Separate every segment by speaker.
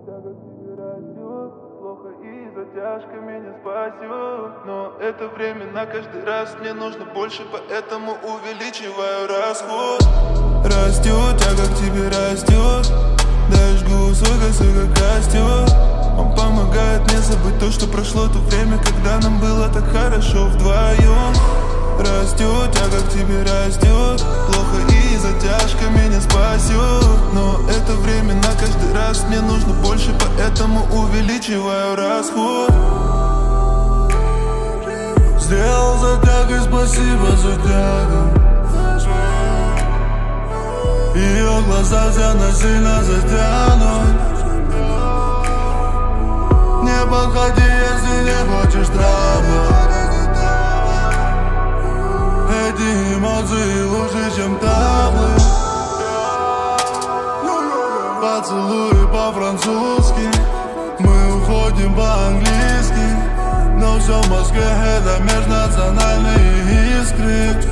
Speaker 1: тяга к тебе растет. Плохо и затяжка меня спасет. Но это временно каждый раз мне нужно больше, поэтому увеличиваю расход. Растет, тяга к тебе растет. Да, жгу свой косой, как растет. Он помогает мне забыть то, что прошло то время, когда нам было так хорошо вдвоем. Растет, тяга к тебе растет. Плохо и затяжка меня спасет. Но это временно каждый раз мне нужно больше, поэтому увеличиваю расход.
Speaker 2: Сделал затягой, спасибо за тягу. Ее глаза тебя насильно затянут. Не подходи, если не хочешь травмы. Эти эмоции лучше, чем таблы. Поцелуи по-французски, мы уходим по-английски. Но все в Москве это межнациональные искры.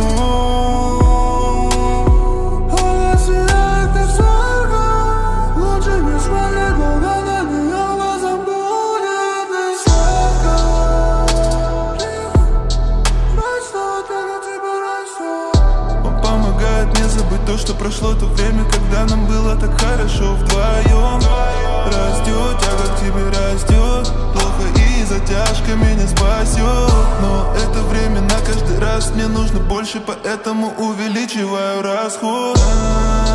Speaker 2: Она сияет как солнце. Лучше не смотреть, долго на нее глазом будет не сладко. Растет, тяга к тебе растет.
Speaker 1: Он помогает мне забыть то, что прошло то время, когда нам было так хорошо вдвоем. Растет, тяга к тебе растет. Плохо и затяжка меня спасет. Но это временно каждый раз мне нужно больше, поэтому увеличиваю расход.